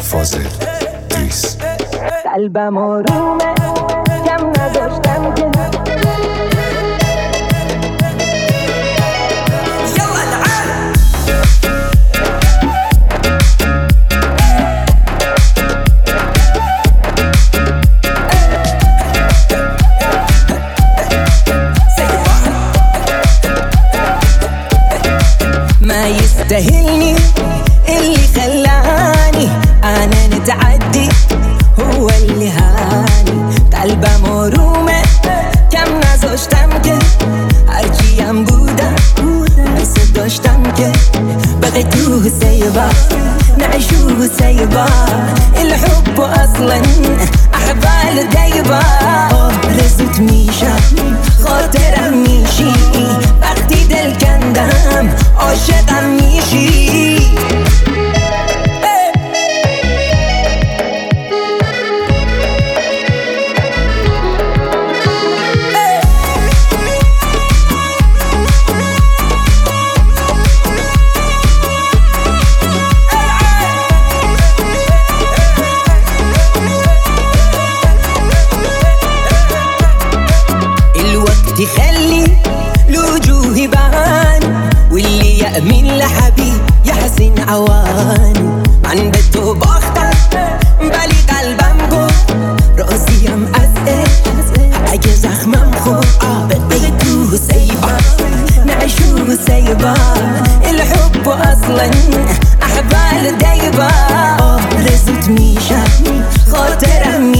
فاضل دریس. قلبم آرومه کم نداشتم که ما يستاهلني اللي خلاني انا نتعدي هو اللي هاني. قلبم آرومه کم نذاشتم که هرچی هم بودم مثل داشتم که بغيتوه سيبا نعيشوه سيبا. الحب اصلا احبال دايبا رزت میشم خاطرم میشی وقتی دل کندم عاشقم میشی. يخلي الوجوه يبان واللي يأمن لحبيب يحسن عوان. عن بيته بختك بالي قلبم گفت راسي مأزق اگه زخمم خورد بغيتوه سيبا نعيشوه سيبا. الحب اصلا احبال دايبا رزت میشم خاطرم